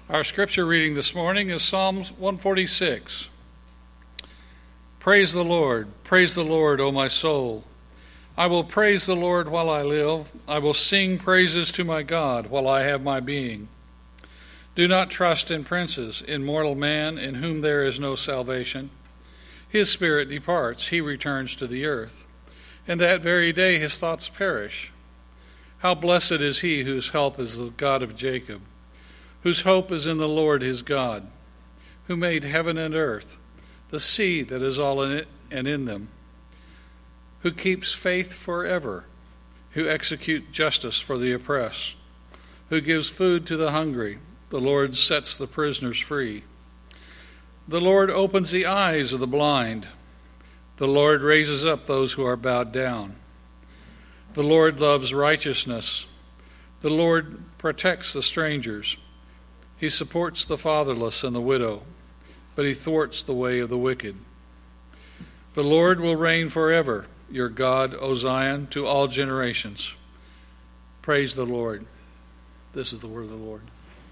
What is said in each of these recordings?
Our scripture reading this morning is Psalms 146. Praise the Lord, O my soul. I will praise the Lord while I live. I will sing praises to my God while I have my being. Do not trust in princes, in mortal man, in whom there is no salvation. His spirit departs, he returns to the earth, and that very day his thoughts perish. How blessed is he whose help is the God of Jacob, whose hope is in the Lord his God, who made heaven and earth, the sea that is all in it and in them, who keeps faith forever, who executes justice for the oppressed, who gives food to the hungry. The Lord sets the prisoners free. The Lord opens the eyes of the blind. The Lord raises up those who are bowed down. The Lord loves righteousness. The Lord protects the strangers. He supports the fatherless and the widow, but he thwarts the way of the wicked. The Lord will reign forever, your God, O Zion, to all generations. Praise the Lord. This is the word of the Lord.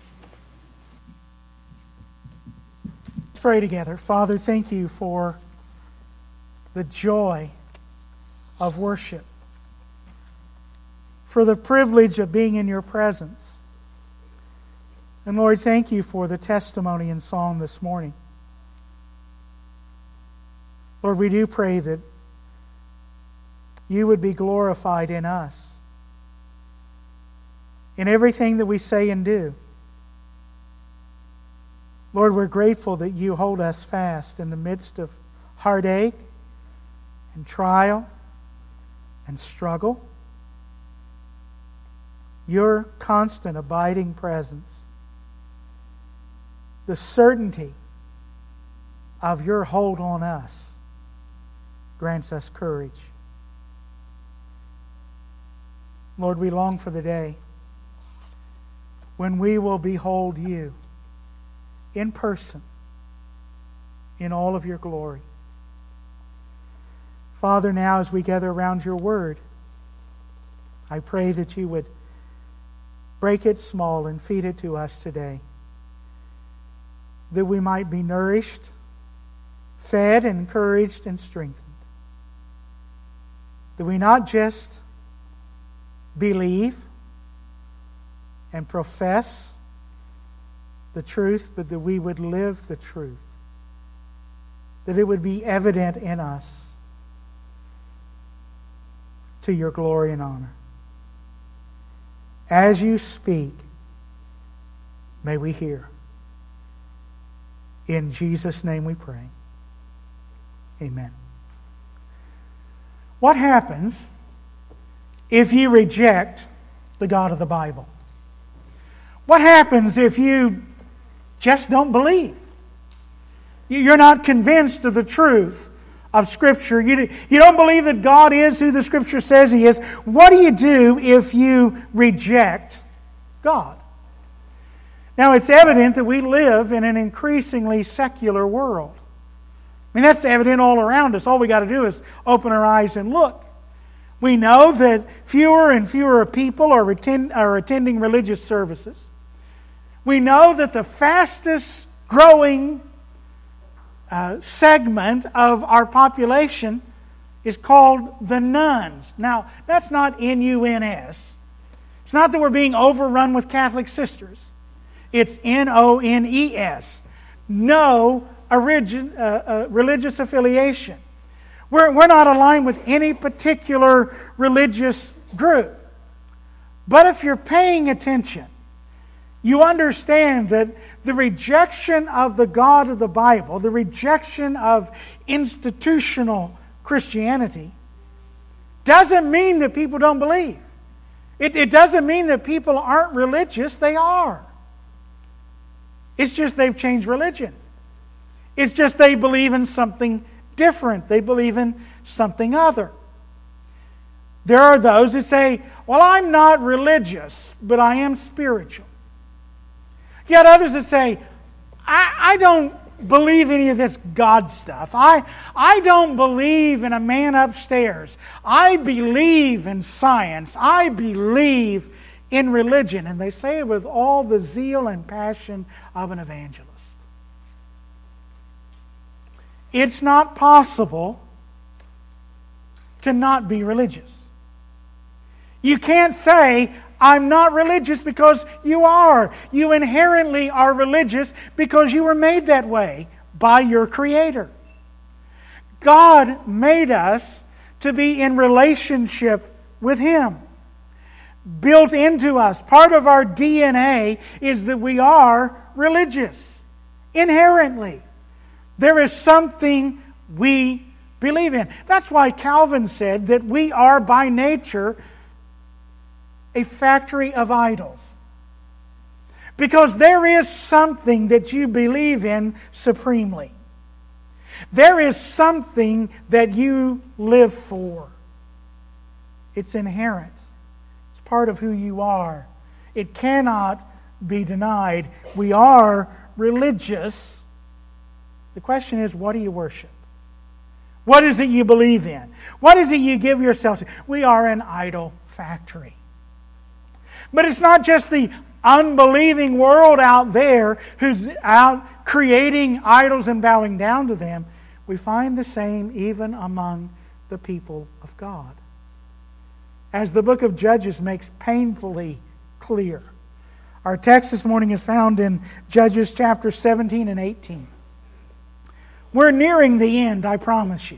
Let's pray together. Father, thank you for the joy of worship, for the privilege of being in your presence. And Lord, thank you for the testimony and song this morning. Lord, we do pray that you would be glorified in us, in everything that we say and do. Lord, we're grateful that you hold us fast in the midst of heartache and trial and struggle. Your constant abiding presence, the certainty of your hold on us, grants us courage. Lord, we long for the day when we will behold you in person, in all of your glory. Father, now as we gather around your word, I pray that you would break it small and feed it to us today, that we might be nourished, fed, encouraged, and strengthened. That we not just believe and profess the truth, but that we would live the truth. That it would be evident in us to your glory and honor. As you speak, may we hear. In Jesus' name we pray. Amen. What happens if you reject the God of the Bible? What happens if you just don't believe? You're not convinced of the truth of Scripture. You don't believe that God is who the Scripture says He is. What do you do if you reject God? Now, it's evident that we live in an increasingly secular world. I mean, that's evident all around us. All we got to do is open our eyes and look. We know that fewer and fewer people are attending religious services. We know that the fastest growing segment of our population is called the nuns. Now, that's not N-U-N-S. It's not that we're being overrun with Catholic sisters. It's N-O-N-E-S. No religious affiliation. We're not aligned with any particular religious group. But if you're paying attention, you understand that the rejection of the God of the Bible, the rejection of institutional Christianity, doesn't mean that people don't believe. It doesn't mean that people aren't religious. They are. It's just they've changed religion. It's just they believe in something different. They believe in something other. There are those that say, well, I'm not religious, but I am spiritual. Yet others that say, I don't believe any of this God stuff. I don't believe in a man upstairs. I believe in science. I believe in religion, and they say it with all the zeal and passion of an evangelist. It's not possible to not be religious. You can't say, I'm not religious, because you are. You inherently are religious because you were made that way by your Creator. God made us to be in relationship with Him. Built into us, part of our DNA is that we are religious. Inherently. There is something we believe in. That's why Calvin said that we are by nature a factory of idols. Because there is something that you believe in supremely. There is something that you live for. It's inherent. It's part of who you are. It cannot be denied. We are religious. The question is, what do you worship? What is it you believe in? What is it you give yourself to? We are an idol factory. But it's not just the unbelieving world out there who's out creating idols and bowing down to them. We find the same even among the people of God. As the book of Judges makes painfully clear. Our text this morning is found in Judges chapter 17 and 18. We're nearing the end, I promise you.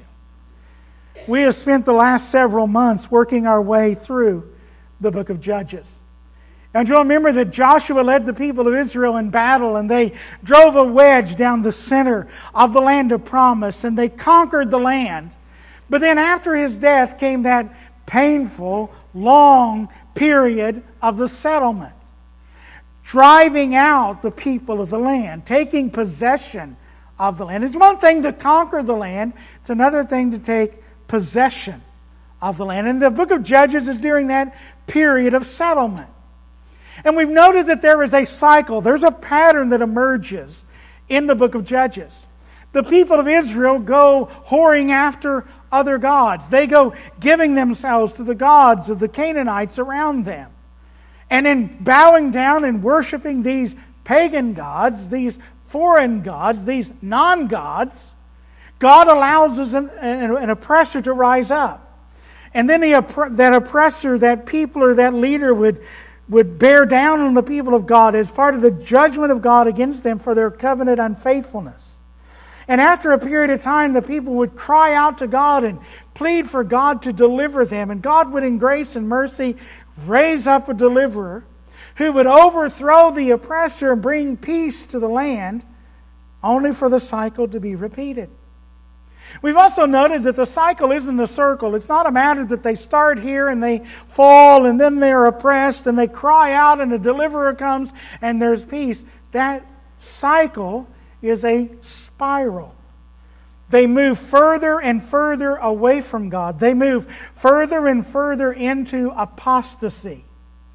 We have spent the last several months working our way through the book of Judges. And you'll remember that Joshua led the people of Israel in battle, and they drove a wedge down the center of the land of promise, and they conquered the land. But then after his death came that painful, long period of the settlement. Driving out the people of the land, taking possession of the land. It's one thing to conquer the land, it's another thing to take possession of the land. And the book of Judges is during that period of settlement. And we've noted that there is a cycle, there's a pattern that emerges in the book of Judges. The people of Israel go whoring after other gods. They go giving themselves to the gods of the Canaanites around them. And in bowing down and worshiping these pagan gods, these foreign gods, these non-gods, God allows an oppressor to rise up. And then that oppressor, that people or that leader would bear down on the people of God as part of the judgment of God against them for their covenant unfaithfulness. And after a period of time, the people would cry out to God and plead for God to deliver them. And God would, in grace and mercy, raise up a deliverer who would overthrow the oppressor and bring peace to the land, only for the cycle to be repeated. We've also noted that the cycle isn't a circle. It's not a matter that they start here and they fall and then they're oppressed and they cry out and a deliverer comes and there's peace. That cycle is a spiral. They move further and further away from God. They move further and further into apostasy.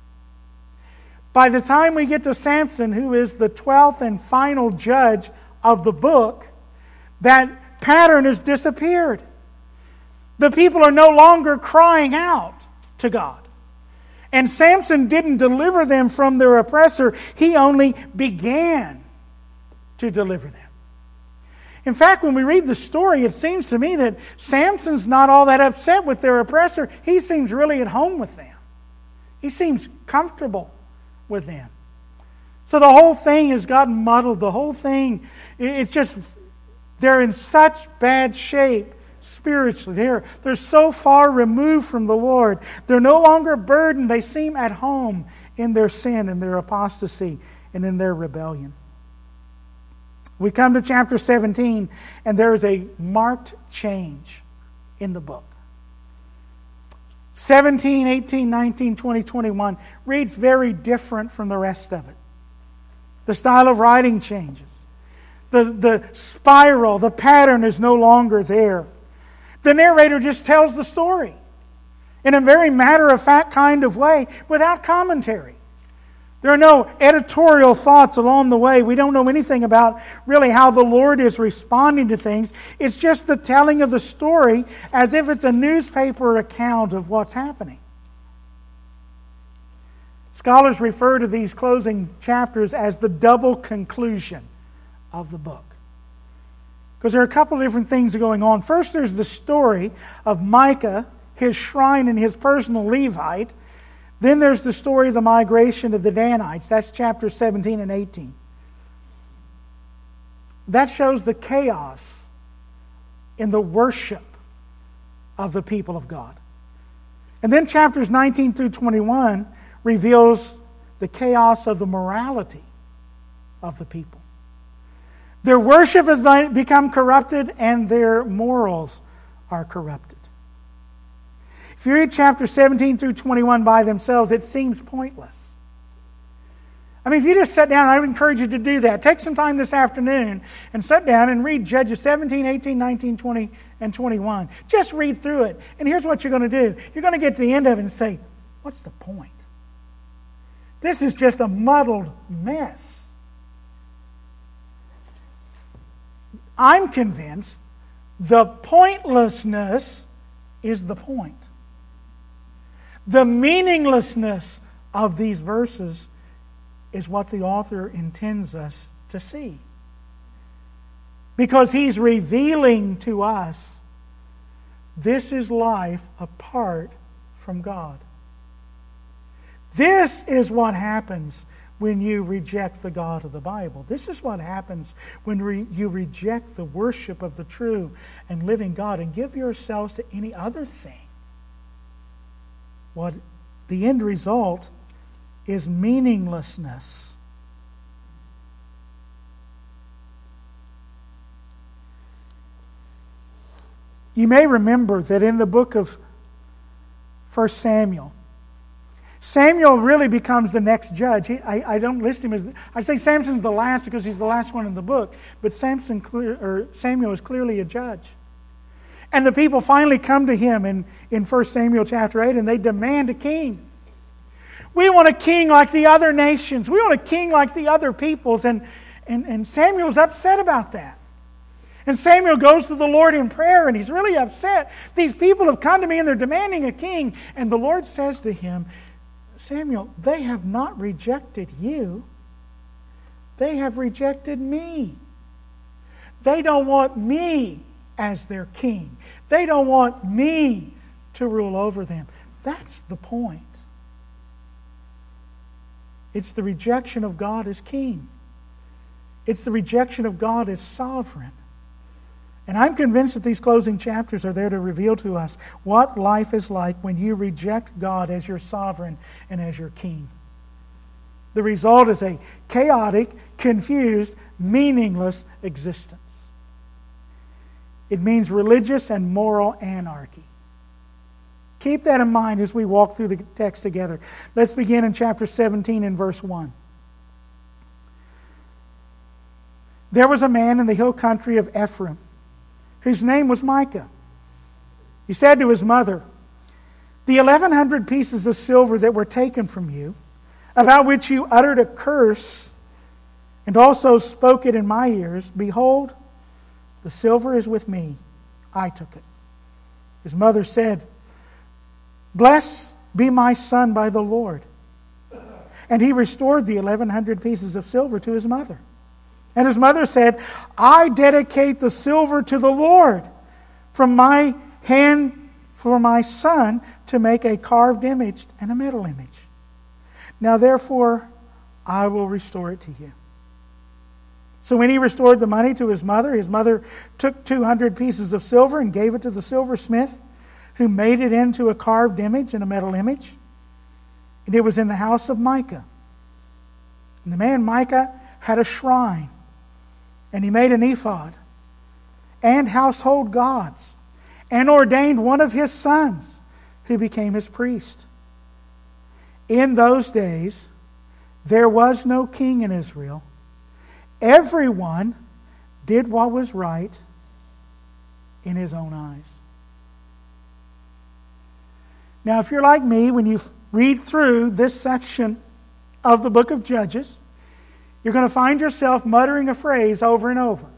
By the time we get to Samson, who is the 12th and final judge of the book, that pattern has disappeared. The people are no longer crying out to God. And Samson didn't deliver them from their oppressor. He only began to deliver them. In fact, when we read the story, it seems to me that Samson's not all that upset with their oppressor. He seems really at home with them. He seems comfortable with them. So the whole thing has gotten muddled. The whole thing, it's just, they're in such bad shape spiritually. They're so far removed from the Lord. They're no longer burdened. They seem at home in their sin, in their apostasy, and in their rebellion. We come to chapter 17, and there is a marked change in the book. 17, 18, 19, 20, 21 reads very different from the rest of it. The style of writing changes. The spiral, the pattern is no longer there. The narrator just tells the story in a very matter-of-fact kind of way without commentary. There are no editorial thoughts along the way. We don't know anything about really how the Lord is responding to things. It's just the telling of the story as if it's a newspaper account of what's happening. It's Scholars refer to these closing chapters as the double conclusion of the book. Because there are a couple of different things going on. First, there's the story of Micah, his shrine and his personal Levite. Then there's the story of the migration of the Danites. That's chapters 17 and 18. That shows the chaos in the worship of the people of God. And then chapters 19 through 21 reveals the chaos of the morality of the people. Their worship has become corrupted and their morals are corrupted. If you read chapters 17 through 21 by themselves, it seems pointless. I mean, if you just sit down, I would encourage you to do that. Take some time this afternoon and sit down and read Judges 17, 18, 19, 20, and 21. Just read through it. And here's what you're going to do. You're going to get to the end of it and say, what's the point? This is just a muddled mess. I'm convinced the pointlessness is the point. The meaninglessness of these verses is what the author intends us to see. Because he's revealing to us this is life apart from God. This is what happens when you reject the God of the Bible. This is what happens when you reject the worship of the true and living God and give yourselves to any other thing. What the end result is meaninglessness. You may remember that in the book of 1 Samuel, Samuel really becomes the next judge. I don't list him as... I say Samson's the last because he's the last one in the book, but Samuel is clearly a judge. And the people finally come to him in 1 Samuel chapter 8, and they demand a king. We want a king like the other nations. We want a king like the other peoples. And Samuel's upset about that. And Samuel goes to the Lord in prayer, and he's really upset. These people have come to me, and they're demanding a king. And the Lord says to him, Samuel, they have not rejected you. They have rejected me. They don't want me as their king. They don't want me to rule over them. That's the point. It's the rejection of God as king. It's the rejection of God as sovereign. And I'm convinced that these closing chapters are there to reveal to us what life is like when you reject God as your sovereign and as your king. The result is a chaotic, confused, meaningless existence. It means religious and moral anarchy. Keep that in mind as we walk through the text together. Let's begin in chapter 17 and verse 1. There was a man in the hill country of Ephraim, whose name was Micah. He said to his mother, the 1,100 pieces of silver that were taken from you, about which you uttered a curse, and also spoke it in my ears, behold, the silver is with me. I took it. His mother said, blessed be my son by the Lord. And he restored the 1,100 pieces of silver to his mother. And his mother said, I dedicate the silver to the Lord from my hand for my son to make a carved image and a metal image. Now therefore, I will restore it to you. So when he restored the money to his mother took 200 pieces of silver and gave it to the silversmith, who made it into a carved image and a metal image. And it was in the house of Micah. And the man Micah had a shrine, and he made an ephod and household gods, and ordained one of his sons, who became his priest. In those days, there was no king in Israel. Everyone did what was right in his own eyes. Now, if you're like me, when you read through this section of the book of Judges, you're going to find yourself muttering a phrase over and over.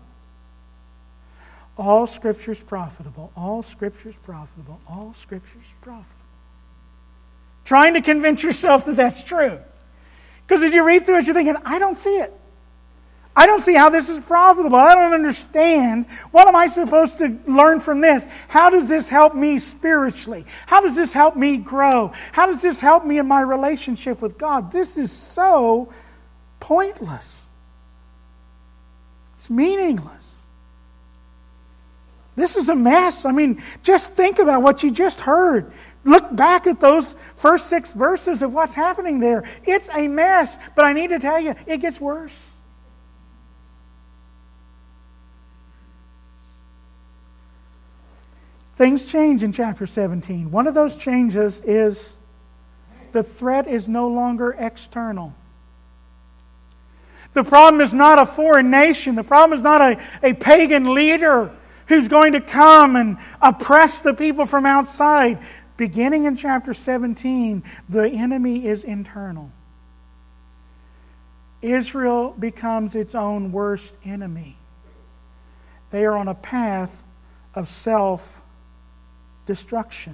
All Scripture is profitable. All Scripture is profitable. All Scripture is profitable. Trying to convince yourself that that's true. Because as you read through it, you're thinking, I don't see it. I don't see how this is profitable. I don't understand. What am I supposed to learn from this? How does this help me spiritually? How does this help me grow? How does this help me in my relationship with God? This is so pointless. It's meaningless. This is a mess. I mean, just think about what you just heard. Look back at those first 6 verses of what's happening there. It's a mess, but I need to tell you, it gets worse. Things change in chapter 17. One of those changes is the threat is no longer external. The problem is not a foreign nation. The problem is not a pagan leader who's going to come and oppress the people from outside. Beginning in chapter 17, the enemy is internal. Israel becomes its own worst enemy. They are on a path of self-destruction.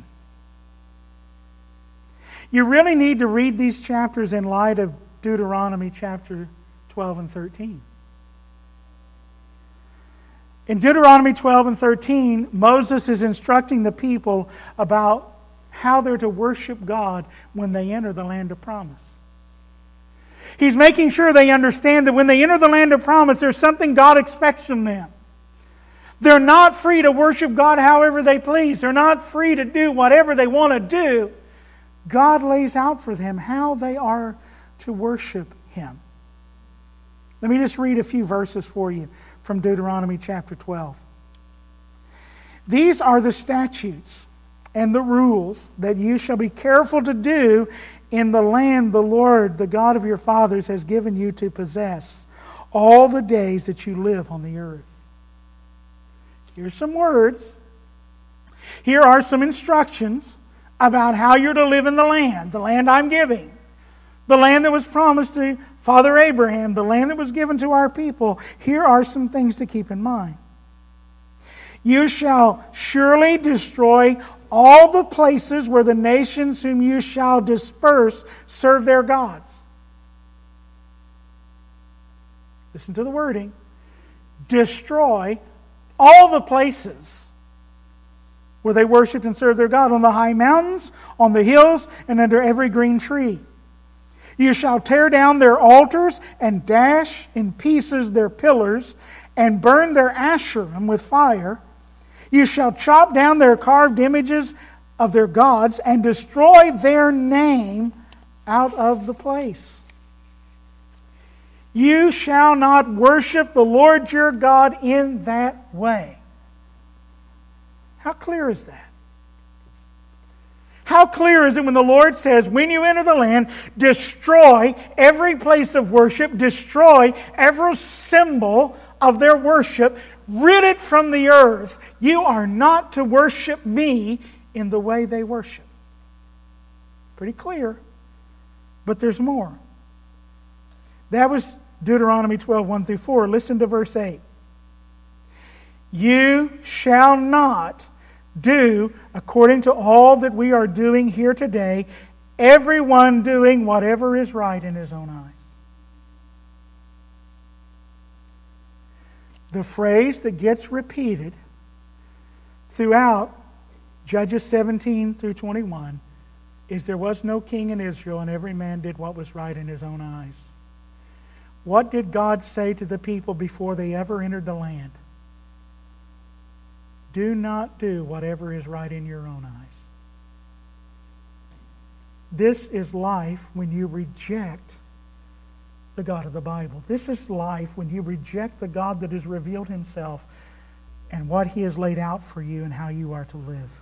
You really need to read these chapters in light of Deuteronomy chapter 12 and 13. In Deuteronomy 12 and 13, Moses is instructing the people about how they're to worship God when they enter the land of promise. He's making sure they understand that when they enter the land of promise, there's something God expects from them. They're not free to worship God however they please. They're not free to do whatever they want to do. God lays out for them how they are to worship Him. Let me just read a few verses for you from Deuteronomy chapter 12. These are the statutes and the rules that you shall be careful to do in the land the Lord, the God of your fathers, has given you to possess all the days that you live on the earth. Here's some words. Here are some instructions about how you're to live in the land I'm giving. The land that was promised to Father Abraham, the land that was given to our people. Here are some things to keep in mind. You shall surely destroy all the places where the nations whom you shall disperse serve their gods. Listen to the wording. Destroy all the places where they worshipped and served their God, on the high mountains, on the hills, and under every green tree. You shall tear down their altars and dash in pieces their pillars and burn their Asherim with fire. You shall chop down their carved images of their gods and destroy their name out of the place. You shall not worship the Lord your God in that way. How clear is that? How clear is it when the Lord says, when you enter the land, destroy every place of worship, destroy every symbol of their worship, rid it from the earth. You are not to worship me in the way they worship. Pretty clear, but there's more. That was Deuteronomy 12, 1 through 4. Listen to verse 8. You shall not do according to all that we are doing here today, everyone doing whatever is right in his own eyes. The phrase that gets repeated throughout Judges 17 through 21 is there was no king in Israel and every man did what was right in his own eyes. What did God say to the people before they ever entered the land? Do not do whatever is right in your own eyes. This is life when you reject the God of the Bible. This is life when you reject the God that has revealed Himself and what He has laid out for you and how you are to live.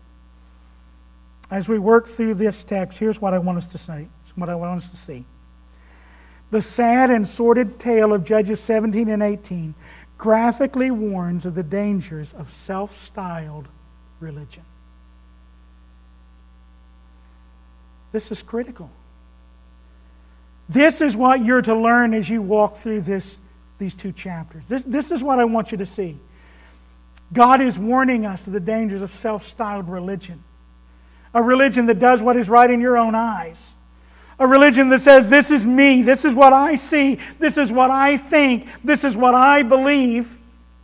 As we work through this text, here's what I want us to say. What I want us to see. The sad and sordid tale of Judges 17 and 18 graphically warns of the dangers of self-styled religion. This is critical. This is what you're to learn as you walk through these two chapters. This is what I want you to see. God is warning us of the dangers of self-styled religion. A religion that does what is right in your own eyes. A religion that says, this is me, this is what I see, this is what I think, this is what I believe.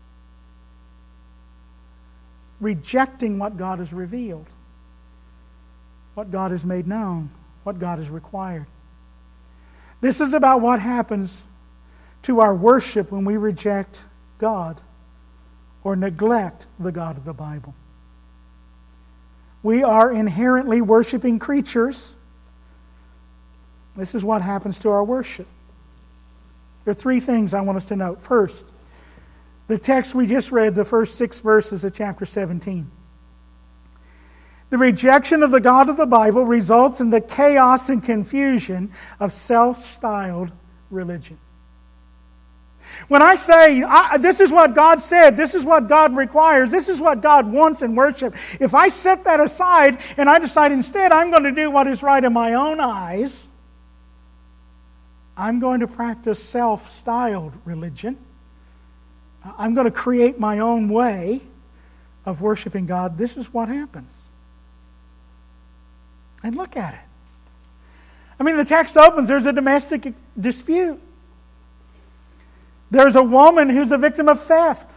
Rejecting what God has revealed, what God has made known, what God has required. This is about what happens to our worship when we reject God or neglect the God of the Bible. We are inherently worshiping creatures. This is what happens to our worship. There are three things I want us to note. First, the text we just read, the first 6 verses of chapter 17. The rejection of the God of the Bible results in the chaos and confusion of self-styled religion. When I say, this is what God said, this is what God requires, this is what God wants in worship, if I set that aside and I decide instead I'm going to do what is right in my own eyes, I'm going to practice self-styled religion. I'm going to create my own way of worshiping God. This is what happens. And look at it. I mean, the text opens, there's a domestic dispute. There's a woman who's a victim of theft.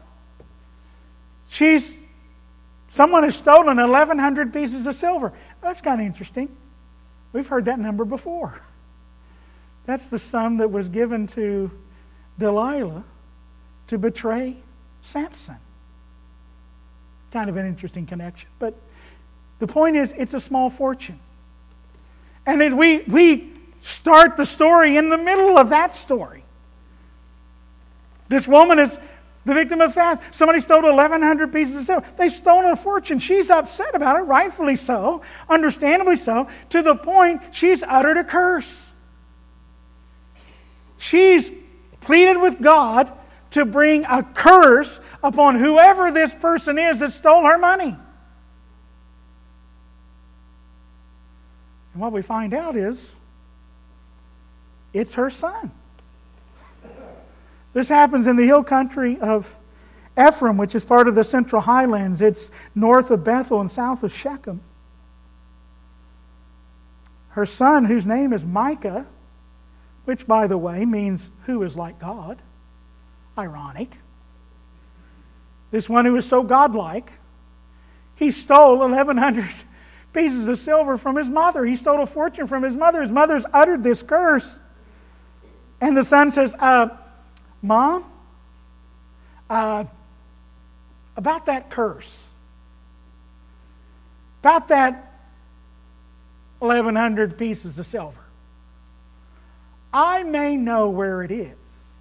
Someone has stolen 1,100 pieces of silver. That's kind of interesting. We've heard that number before. That's the sum that was given to Delilah to betray Samson. Kind of an interesting connection. But the point is, it's a small fortune. And as we start the story in the middle of that story. This woman is the victim of theft. Somebody stole 1,100 pieces of silver. They've stolen a fortune. She's upset about it, rightfully so, understandably so, to the point she's uttered a curse. She's pleaded with God to bring a curse upon whoever this person is that stole her money. And what we find out is, it's her son. This happens in the hill country of Ephraim, which is part of the Central Highlands. It's north of Bethel and south of Shechem. Her son, whose name is Micah, which, by the way, means who is like God. Ironic. This one who is so godlike, he stole 1,100 pieces of silver from his mother. He stole a fortune from his mother. His mother's uttered this curse. And the son says, Mom, about that curse, about that 1,100 pieces of silver, I may know where it is.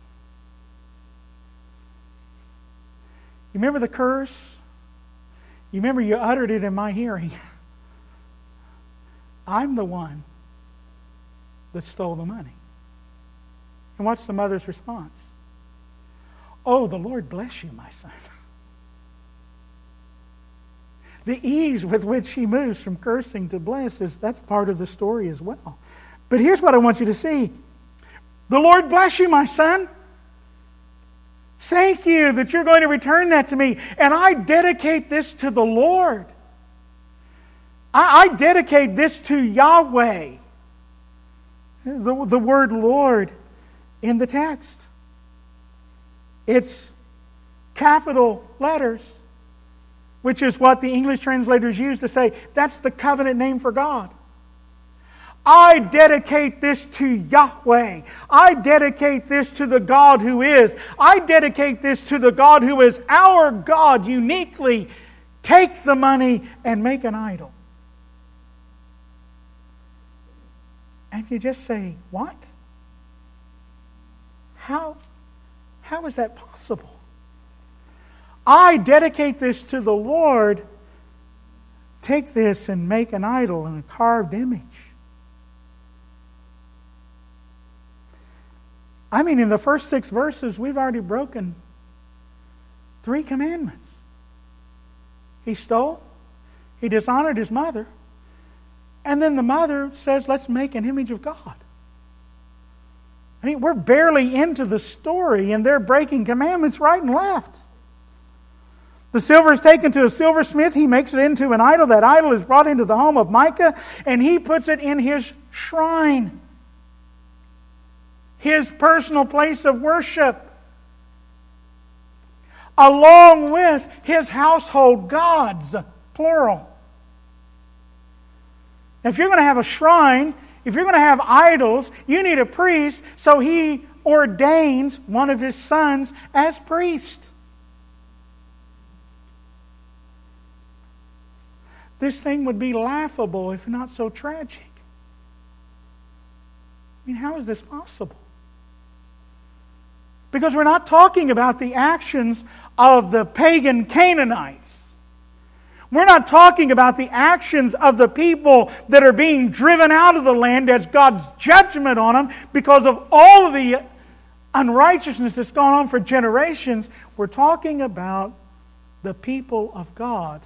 You remember the curse? You remember you uttered it in my hearing. I'm the one that stole the money. And what's the mother's response? Oh, the Lord bless you, my son. The ease with which she moves from cursing to bless, that's part of the story as well. But here's what I want you to see. The Lord bless you, my son. Thank you that you're going to return that to me. And I dedicate this to the Lord. I dedicate this to Yahweh. The word Lord in the text. It's capital letters, which is what the English translators use to say that's the covenant name for God. I dedicate this to Yahweh. I dedicate this to the God who is. I dedicate this to the God who is our God uniquely. Take the money and make an idol. And you just say, what? How is that possible? I dedicate this to the Lord. Take this and make an idol and a carved image. I mean, in the first 6 verses, we've already broken 3 commandments. He stole. He dishonored his mother. And then the mother says, let's make an image of God. I mean, we're barely into the story and they're breaking commandments right and left. The silver is taken to a silversmith. He makes it into an idol. That idol is brought into the home of Micah and he puts it in his shrine. His personal place of worship, along with His household gods, plural. If you're going to have a shrine, if you're going to have idols, you need a priest, so He ordains one of His sons as priest. This thing would be laughable if not so tragic. I mean, how is this possible? Because we're not talking about the actions of the pagan Canaanites. We're not talking about the actions of the people that are being driven out of the land as God's judgment on them because of all of the unrighteousness that's gone on for generations. We're talking about the people of God.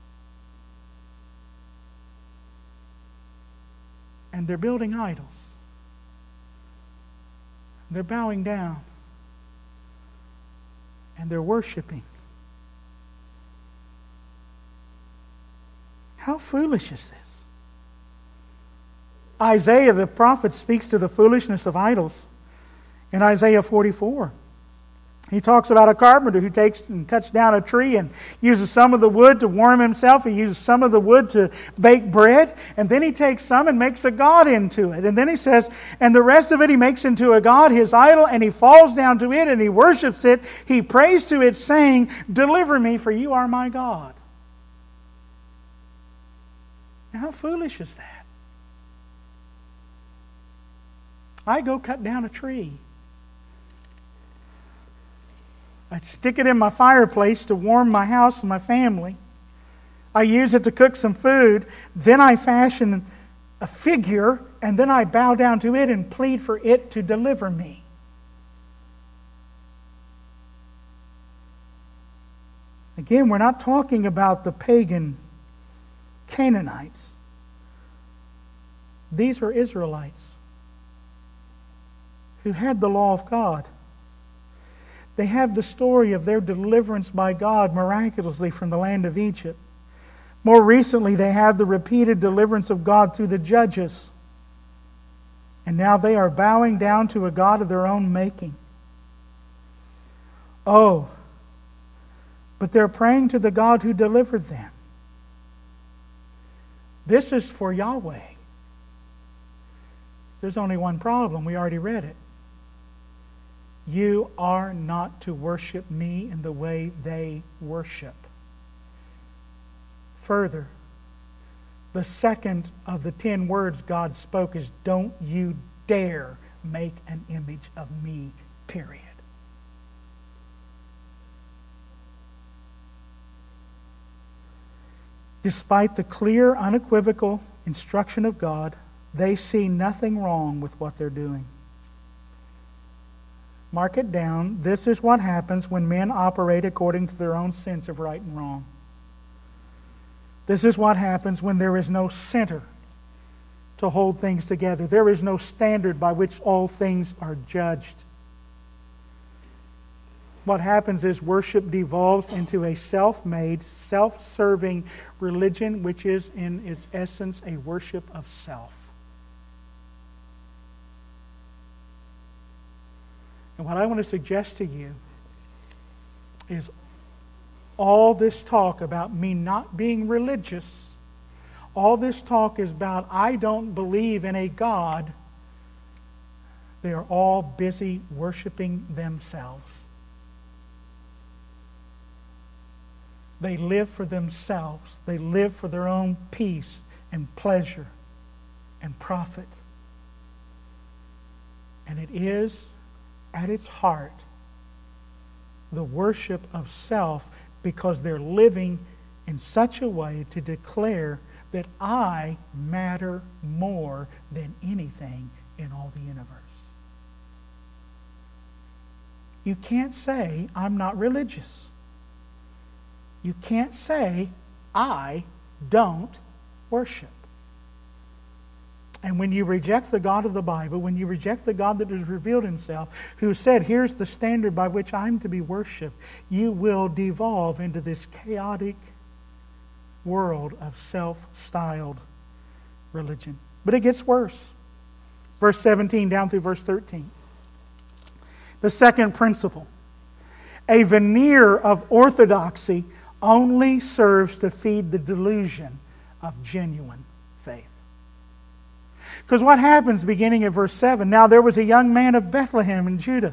And they're building idols. They're bowing down. And they're worshiping. How foolish is this? Isaiah the prophet speaks to the foolishness of idols in Isaiah 44. He talks about a carpenter who takes and cuts down a tree and uses some of the wood to warm himself. He uses some of the wood to bake bread. And then he takes some and makes a god into it. And then he says, and the rest of it he makes into a god, his idol, and he falls down to it and he worships it. He prays to it, saying, "Deliver me, for you are my God." Now, how foolish is that? I go cut down a tree. I stick it in my fireplace to warm my house and my family. I use it to cook some food. Then I fashion a figure, and then I bow down to it and plead for it to deliver me. Again, we're not talking about the pagan Canaanites. These are Israelites who had the law of God. They have the story of their deliverance by God miraculously from the land of Egypt. More recently, they have the repeated deliverance of God through the judges. And now they are bowing down to a God of their own making. Oh, but they're praying to the God who delivered them. This is for Yahweh. There's only one problem. We already read it. You are not to worship me in the way they worship. Further, the second of the 10 words God spoke is, don't you dare make an image of me, period. Despite the clear, unequivocal instruction of God, they see nothing wrong with what they're doing. Mark it down. This is what happens when men operate according to their own sense of right and wrong. This is what happens when there is no center to hold things together. There is no standard by which all things are judged. What happens is worship devolves into a self-made, self-serving religion, which is in its essence a worship of self. And what I want to suggest to you is all this talk about me not being religious, all this talk is about I don't believe in a God. They are all busy worshiping themselves. They live for themselves. They live for their own peace and pleasure and profit. And it is, at its heart, the worship of self, because they're living in such a way to declare that I matter more than anything in all the universe. You can't say, I'm not religious. You can't say, I don't worship. And when you reject the God of the Bible, when you reject the God that has revealed Himself, who said, here's the standard by which I'm to be worshipped, you will devolve into this chaotic world of self-styled religion. But it gets worse. Verse 17 down through verse 13. The second principle: a veneer of orthodoxy only serves to feed the delusion of genuine faith. Because what happens beginning at verse 7? Now there was a young man of Bethlehem in Judah,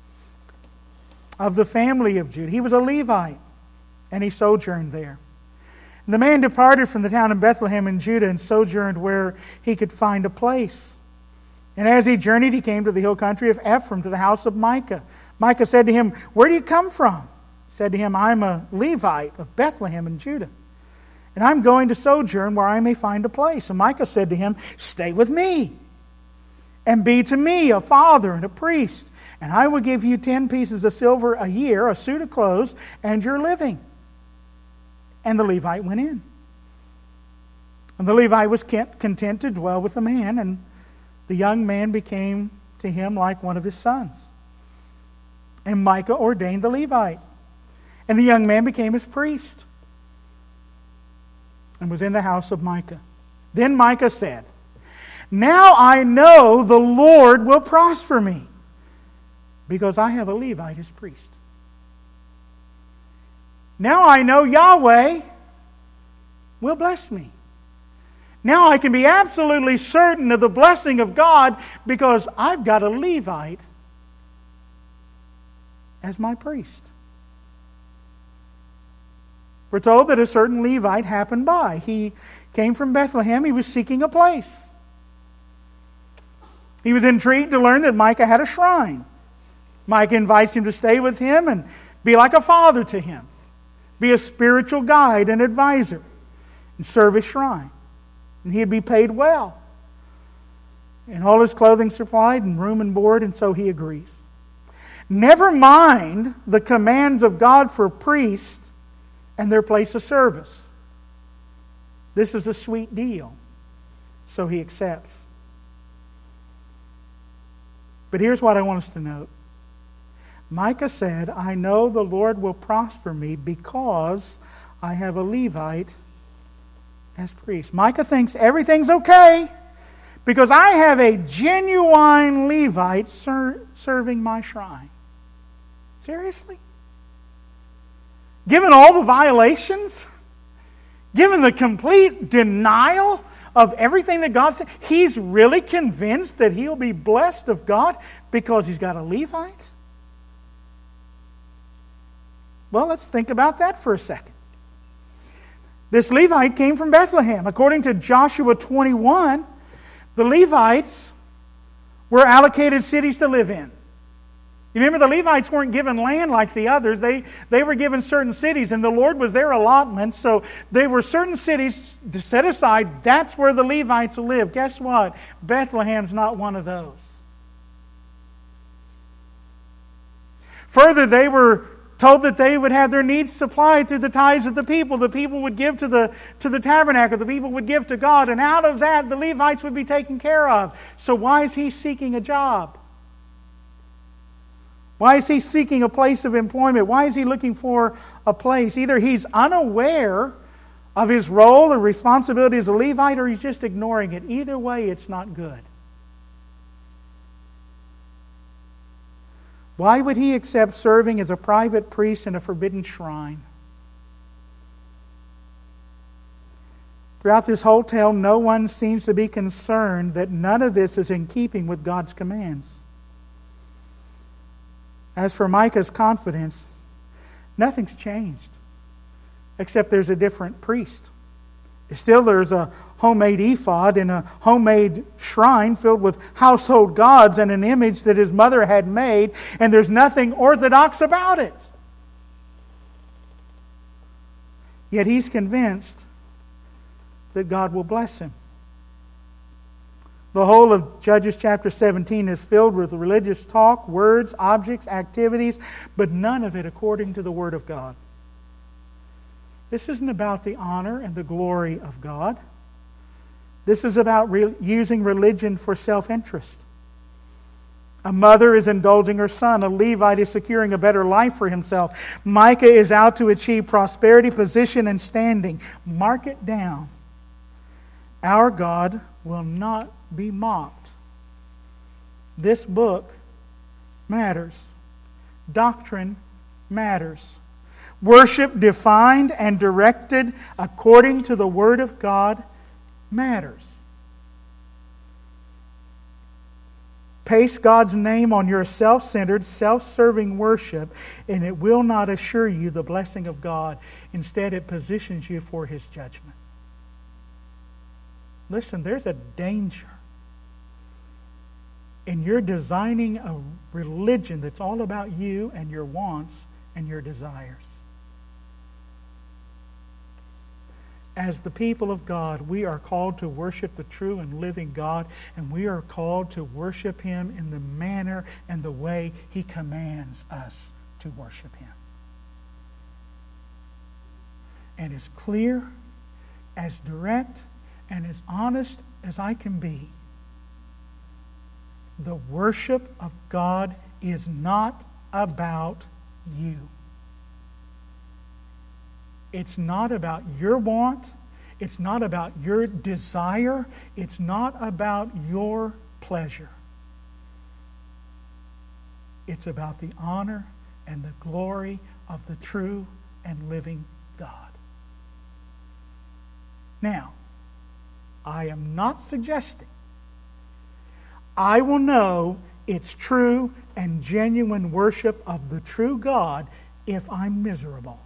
of the family of Judah. He was a Levite, and he sojourned there. And the man departed from the town of Bethlehem in Judah and sojourned where he could find a place. And as he journeyed, he came to the hill country of Ephraim, to the house of Micah. Micah said to him, "Where do you come from?" He said to him, "I'm a Levite of Bethlehem in Judah, and I'm going to sojourn where I may find a place." And Micah said to him, "Stay with me, and be to me a father and a priest, and I will give you 10 pieces of silver a year, a suit of clothes, and your living." And the Levite went in. And the Levite was content to dwell with the man, and the young man became to him like one of his sons. And Micah ordained the Levite, and the young man became his priest, and was in the house of Micah. Then Micah said, "Now I know the Lord will prosper me, because I have a Levite as priest. Now I know Yahweh will bless me. Now I can be absolutely certain of the blessing of God because I've got a Levite as my priest." We're told that a certain Levite happened by. He came from Bethlehem. He was seeking a place. He was intrigued to learn that Micah had a shrine. Micah invites him to stay with him and be like a father to him, be a spiritual guide and advisor, and serve his shrine. And he'd be paid well, and all his clothing supplied, and room and board, and so he agrees. Never mind the commands of God for priests and their place of service. This is a sweet deal, so he accepts. But here's what I want us to note. Micah said, "I know the Lord will prosper me because I have a Levite as priest." Micah thinks everything's okay because I have a genuine Levite serving my shrine. Seriously? Given all the violations, given the complete denial of everything that God said, he's really convinced that he'll be blessed of God because he's got a Levite? Well, let's think about that for a second. This Levite came from Bethlehem. According to Joshua 21, the Levites were allocated cities to live in. You remember, the Levites weren't given land like the others. They were given certain cities, and the Lord was their allotment. So there were certain cities to set aside. That's where the Levites live. Guess what? Bethlehem's not one of those. Further, they were told that they would have their needs supplied through the tithes of the people. The people would give to the tabernacle. The people would give to God. And out of that, the Levites would be taken care of. So why is he seeking a job? Why is he seeking a place of employment? Why is he looking for a place? Either he's unaware of his role or responsibility as a Levite, or he's just ignoring it. Either way, it's not good. Why would he accept serving as a private priest in a forbidden shrine? Throughout this whole tale, no one seems to be concerned that none of this is in keeping with God's commands. As for Micah's confidence, nothing's changed, except there's a different priest. Still, there's a homemade ephod and a homemade shrine filled with household gods and an image that his mother had made, and there's nothing orthodox about it. Yet he's convinced that God will bless him. The whole of Judges chapter 17 is filled with religious talk, words, objects, activities, but none of it according to the Word of God. This isn't about the honor and the glory of God. This is about using religion for self-interest. A mother is indulging her son. A Levite is securing a better life for himself. Micah is out to achieve prosperity, position, and standing. Mark it down. Our God will not be mocked. This book matters doctrine matters. Worship defined and directed according to the Word of God matters. Paste God's name on your self-centered, self-serving worship, and it will not assure you the blessing of God. Instead, it positions you for His judgment. Listen, there's a danger in your designing a religion that's all about you and your wants and your desires. As the people of God, we are called to worship the true and living God, and we are called to worship Him in the manner and the way He commands us to worship Him. And as clear, as direct, and as honest as I can be, the worship of God is not about you. It's not about your want. It's not about your desire. It's not about your pleasure. It's about the honor and the glory of the true and living God. Now, I am not suggesting I will know it's true and genuine worship of the true God if I'm miserable.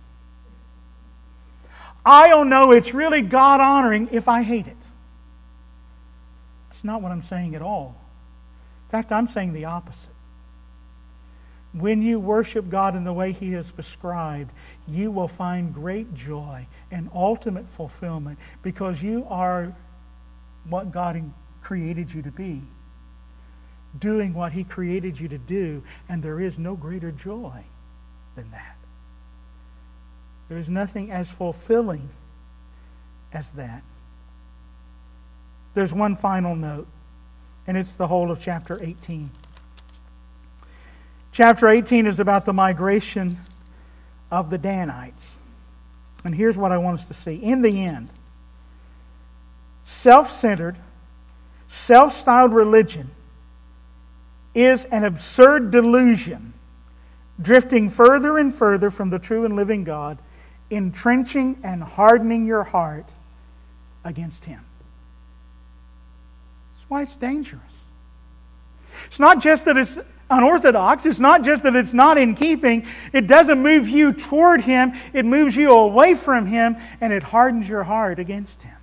I don't know it's really God-honoring if I hate it. That's not what I'm saying at all. In fact, I'm saying the opposite. When you worship God in the way He has prescribed, you will find great joy and ultimate fulfillment because you are what God created you to be, doing what He created you to do, and there is no greater joy than that. There is nothing as fulfilling as that. There's one final note, and it's the whole of chapter 18. Chapter 18 is about the migration of the Danites. And here's what I want us to see. In the end, self-centered, self-styled religion is an absurd delusion, drifting further and further from the true and living God, entrenching and hardening your heart against Him. That's why it's dangerous. It's not just that it's unorthodox. It's not just that it's not in keeping. It doesn't move you toward Him. It moves you away from Him, and it hardens your heart against Him.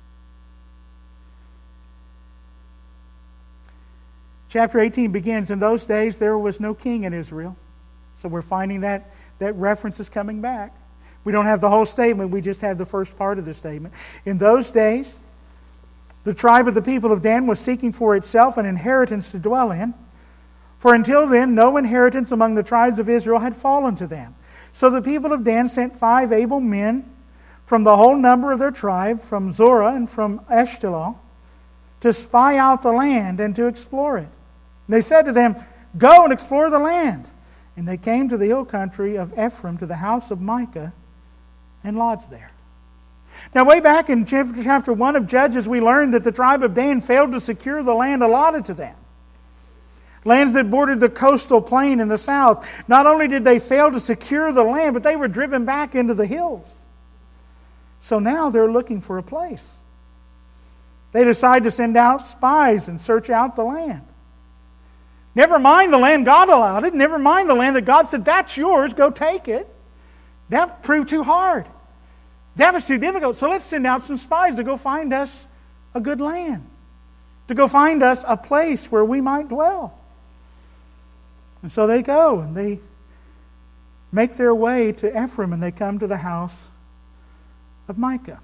Chapter 18 begins, in those days there was no king in Israel. So we're finding that reference is coming back. We don't have the whole statement, we just have the first part of the statement. In those days, the tribe of the people of Dan was seeking for itself an inheritance to dwell in. For until then, no inheritance among the tribes of Israel had fallen to them. So the people of Dan sent 5 able men from the whole number of their tribe, from Zorah and from Eshtaol, to spy out the land and to explore it. And they said to them, "Go and explore the land." And they came to the hill country of Ephraim, to the house of Micah, and lodged there. Now, way back in chapter 1 of Judges, we learned that the tribe of Dan failed to secure the land allotted to them. Lands that bordered the coastal plain in the south. Not only did they fail to secure the land, but they were driven back into the hills. So now they're looking for a place. They decide to send out spies and search out the land. Never mind the land God allotted. Never mind the land that God said, "That's yours, go take it." That proved too hard. That was too difficult. So let's send out some spies to go find us a good land. To go find us a place where we might dwell. And so they go and they make their way to Ephraim and they come to the house of Micah.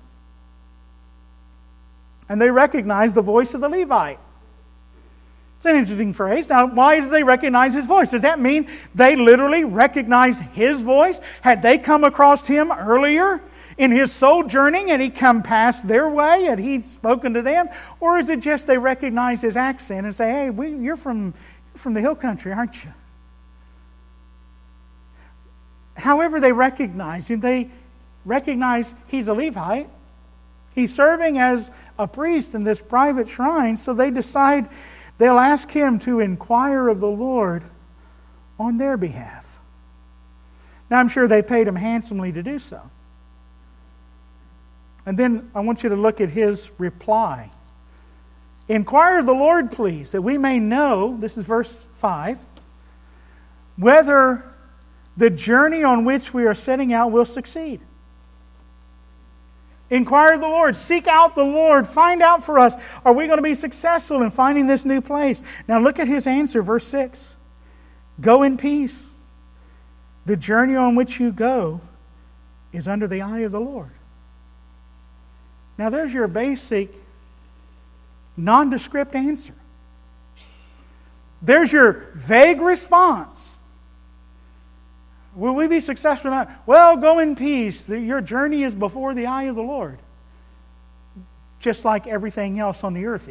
And they recognize the voice of the Levite. It's an interesting phrase. Now, why do they recognize his voice? Does that mean they literally recognize his voice? Had they come across him earlier in his sojourning and he come past their way and he'd spoken to them? Or is it just they recognize his accent and say, "Hey, you're from the hill country, aren't you?" However they recognize him, they recognize he's a Levite. He's serving as a priest in this private shrine, so they decide they'll ask him to inquire of the Lord on their behalf. Now, I'm sure they paid him handsomely to do so. And then I want you to look at his reply. Inquire of the Lord, please, that we may know, this is verse 5, whether the journey on which we are setting out will succeed. Inquire of the Lord. Seek out the Lord. Find out for us. Are we going to be successful in finding this new place? Now look at his answer, verse 6. Go in peace. The journey on which you go is under the eye of the Lord. Now there's your basic, nondescript answer. There's your vague response. Will we be successful or not? Well, go in peace. Your journey is before the eye of the Lord. Just like everything else on the earth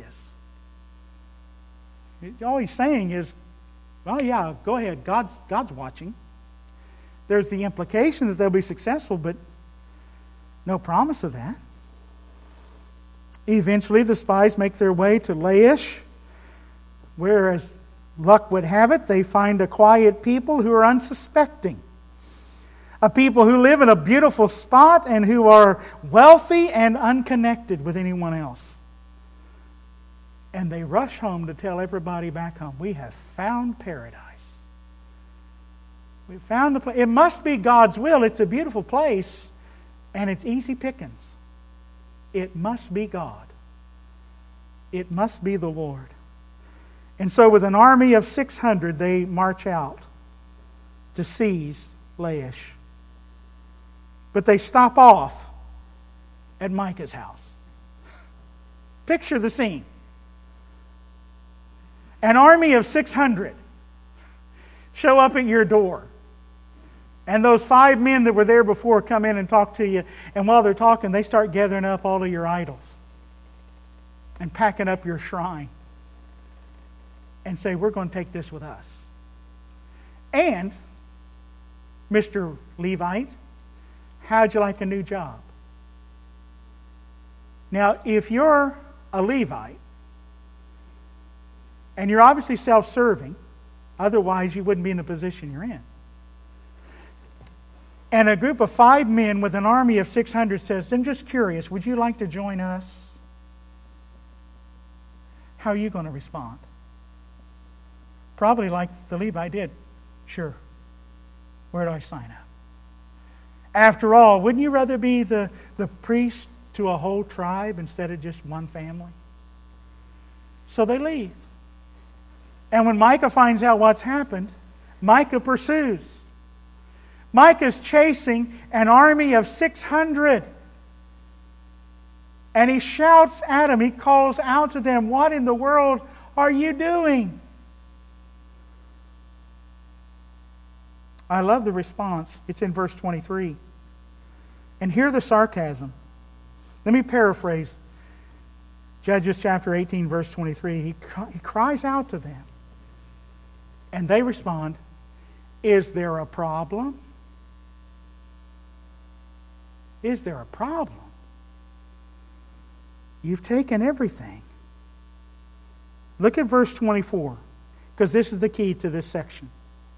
is. All he's saying is, well, yeah, go ahead. God's watching. There's the implication that they'll be successful, but no promise of that. Eventually, the spies make their way to Laish, where, as luck would have it, they find a quiet people who are unsuspecting. A people who live in a beautiful spot and who are wealthy and unconnected with anyone else. And they rush home to tell everybody back home, we have found paradise. We found the place. It must be God's will. It's a beautiful place and it's easy pickings. It must be God. It must be the Lord. And so with an army of 600, they march out to seize Laish. But they stop off at Micah's house. Picture the scene. An army of 600 show up at your door. And those 5 men that were there before come in and talk to you. And while they're talking, they start gathering up all of your idols. And packing up your shrine. And say, we're going to take this with us. And, Mr. Levite, how'd you like a new job? Now, if you're a Levite, and you're obviously self-serving, otherwise you wouldn't be in the position you're in. And a group of 5 men with an army of 600 says, I'm just curious, would you like to join us? How are you going to respond? Probably like the Levite did. Sure. Where do I sign up? After all, wouldn't you rather be the priest to a whole tribe instead of just one family? So they leave. And when Micah finds out what's happened, Micah pursues. Micah's chasing an army of 600. And he shouts at them, he calls out to them, what in the world are you doing? I love the response. It's in verse 23. And hear the sarcasm. Let me paraphrase Judges chapter 18, verse 23. He cries out to them. And they respond, is there a problem? Is there a problem? You've taken everything. Look at verse 24, because this is the key to this section.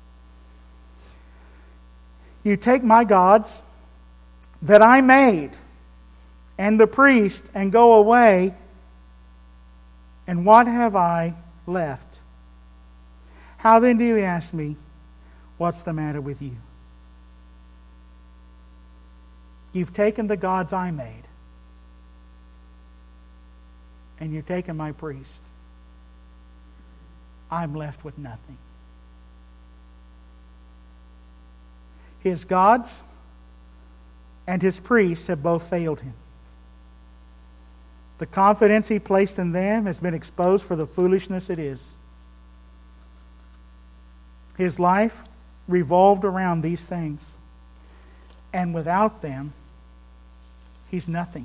You take my gods that I made and the priest and go away, and what have I left? How then do you ask me, what's the matter with you? You've taken the gods I made, and you've taken my priest. I'm left with nothing. His gods and his priests have both failed him. The confidence he placed in them has been exposed for the foolishness it is. His life revolved around these things. And without them, he's nothing.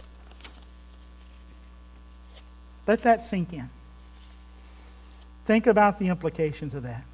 Let that sink in. Think about the implications of that.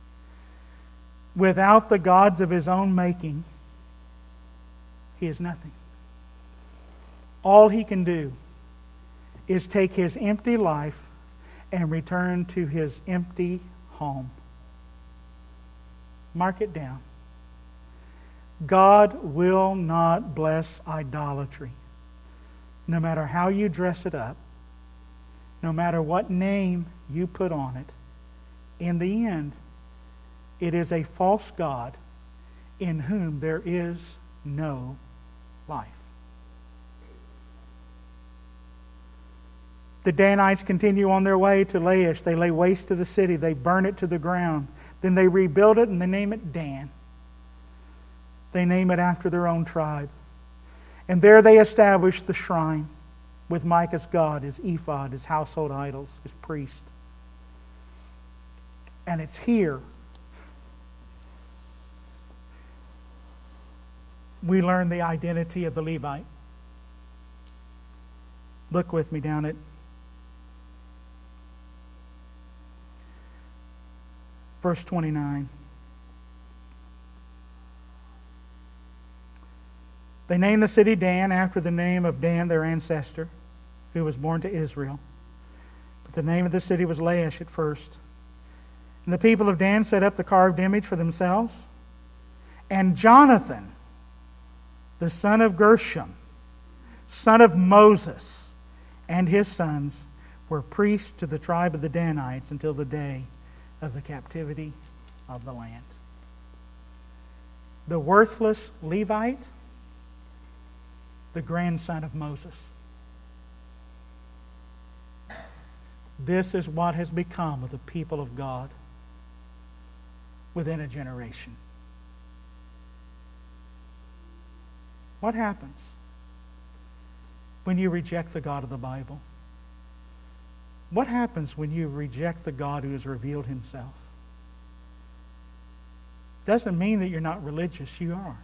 Without the gods of his own making, he is nothing. All he can do is take his empty life and return to his empty home. Mark it down. God will not bless idolatry. No matter how you dress it up, no matter what name you put on it, in the end, it is a false god in whom there is no life. The Danites continue on their way to Laish. They lay waste to the city. They burn it to the ground. Then they rebuild it and they name it Dan. They name it after their own tribe. And there they establish the shrine with Micah's god, his ephod, his household idols, his priest. And it's here we learn the identity of the Levite. Look with me down at verse 29. They named the city Dan after the name of Dan, their ancestor, who was born to Israel. But the name of the city was Laish at first. And the people of Dan set up the carved image for themselves. And Jonathan, the son of Gershom, son of Moses, and his sons were priests to the tribe of the Danites until the day of the captivity of the land. The worthless Levite, the grandson of Moses. This is what has become of the people of God within a generation. What happens when you reject the God of the Bible? What happens when you reject the God who has revealed himself? Doesn't mean that you're not religious. You are.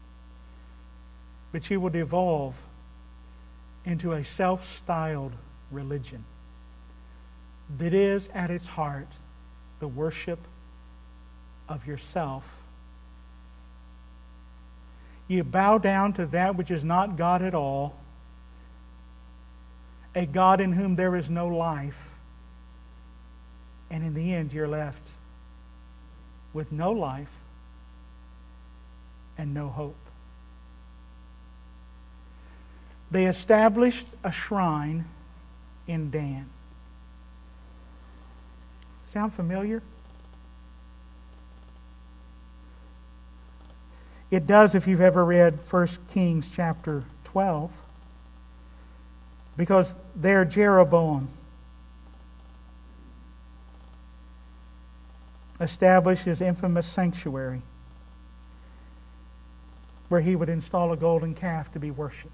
But you will devolve into a self-styled religion that is at its heart the worship of yourself. You bow down to that which is not God at all, a God in whom there is no life, and in the end you're left with no life and no hope. They established a shrine in Dan. Sound familiar? It does if you've ever read 1 Kings chapter 12. Because there Jeroboam established his infamous sanctuary where he would install a golden calf to be worshipped.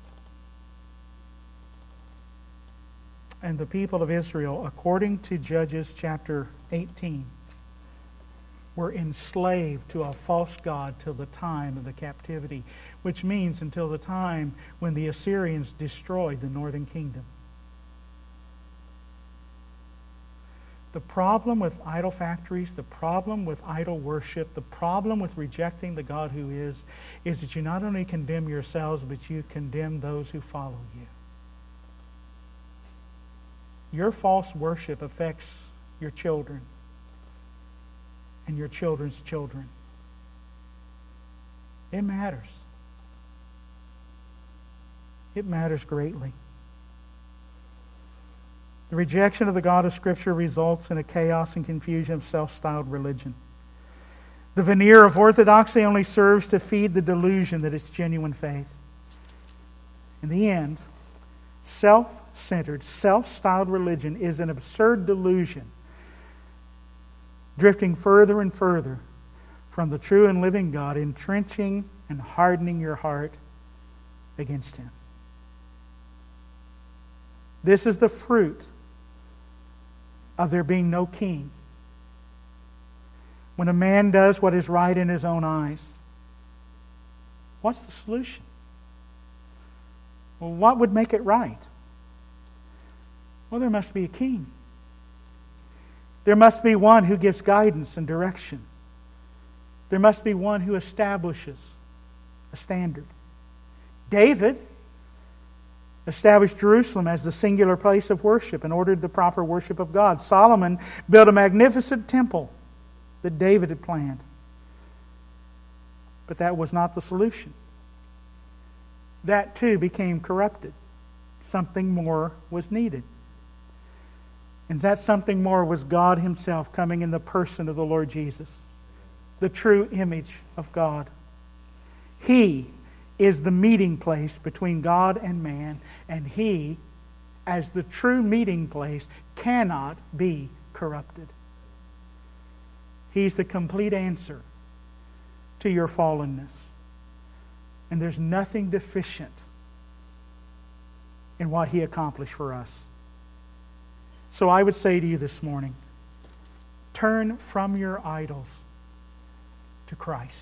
And the people of Israel, according to Judges chapter 18, were enslaved to a false god till the time of the captivity, which means until the time when the Assyrians destroyed the northern kingdom. The problem with idol factories, the problem with idol worship, the problem with rejecting the God who is that you not only condemn yourselves, but you condemn those who follow you. Your false worship affects your children and your children's children. It matters. It matters greatly. The rejection of the God of Scripture results in a chaos and confusion of self-styled religion. The veneer of orthodoxy only serves to feed the delusion that it's genuine faith. In the end, self-centered, self-styled religion is an absurd delusion, drifting further and further from the true and living God, entrenching and hardening your heart against Him. This is the fruit of there being no king. When a man does what is right in his own eyes, what's the solution? Well, what would make it right? Well, there must be a king. There must be one who gives guidance and direction. There must be one who establishes a standard. David established Jerusalem as the singular place of worship and ordered the proper worship of God. Solomon built a magnificent temple that David had planned. But that was not the solution. That too became corrupted. Something more was needed. And that something more was God Himself coming in the person of the Lord Jesus, the true image of God. He is the meeting place between God and man, and He, as the true meeting place, cannot be corrupted. He's the complete answer to your fallenness. And there's nothing deficient in what He accomplished for us. So I would say to you this morning, turn from your idols to Christ.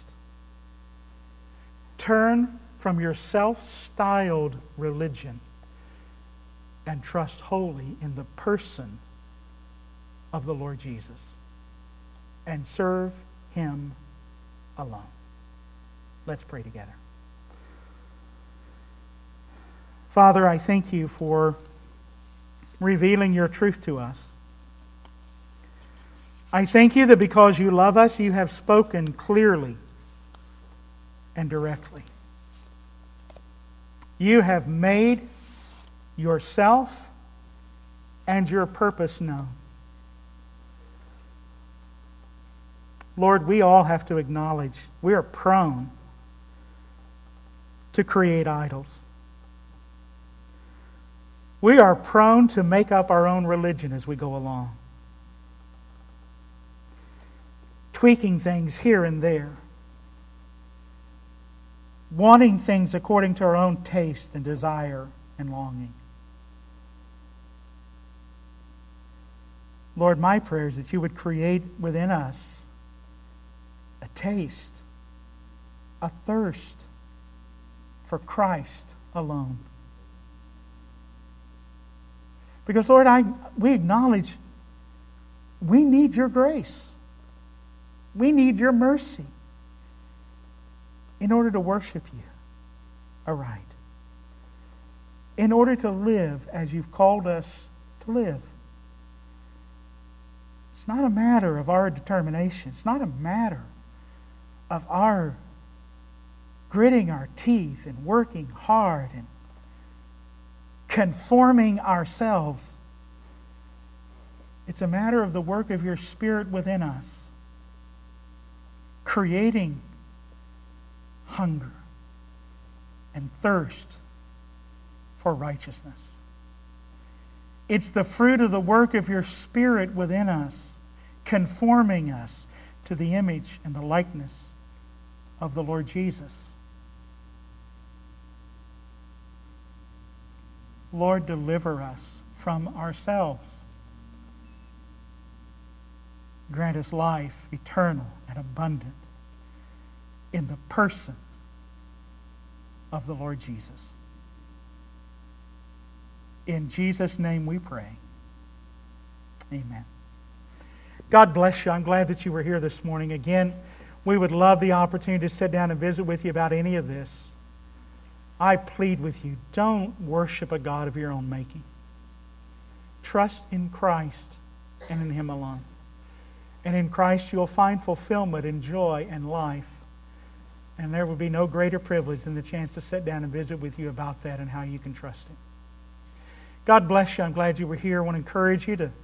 Turn from your self-styled religion and trust wholly in the person of the Lord Jesus and serve Him alone. Let's pray together. Father, I thank You for revealing Your truth to us. I thank You that because You love us, You have spoken clearly and directly. You have made Yourself and Your purpose known. Lord, we all have to acknowledge we are prone to create idols. We are prone to make up our own religion as we go along, tweaking things here and there, wanting things according to our own taste and desire and longing. Lord, my prayer is that You would create within us a taste, a thirst for Christ alone. Because, Lord, we acknowledge we need Your grace. We need Your mercy in order to worship You aright. In order to live as You've called us to live. It's not a matter of our determination. It's not a matter of our gritting our teeth and working hard and conforming ourselves. It's a matter of the work of Your Spirit within us, creating hunger and thirst for righteousness. It's the fruit of the work of Your Spirit within us, conforming us to the image and the likeness of the Lord Jesus. Lord, deliver us from ourselves. Grant us life eternal and abundant in the person of the Lord Jesus. In Jesus' name we pray. Amen. God bless you. I'm glad that you were here this morning. Again, we would love the opportunity to sit down and visit with you about any of this. I plead with you, don't worship a God of your own making. Trust in Christ and in Him alone. And in Christ you'll find fulfillment and joy and life. And there will be no greater privilege than the chance to sit down and visit with you about that and how you can trust Him. God bless you. I'm glad you were here. I want to encourage you to